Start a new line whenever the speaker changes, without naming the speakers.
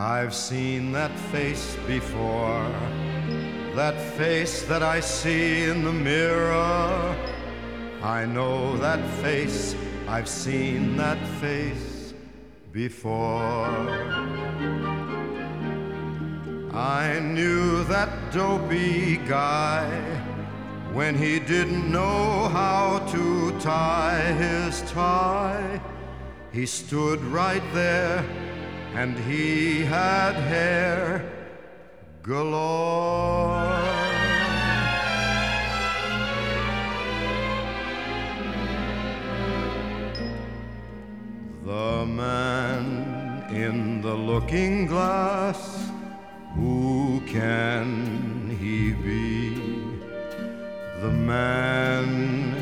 I've seen that face before, that face that I see in the mirror. I know that face, I've seen that face before. I knew that dopey guy when he didn't know how to tie his tie. He stood right there and he had hair galore. The man in the looking glass, who can he be? The man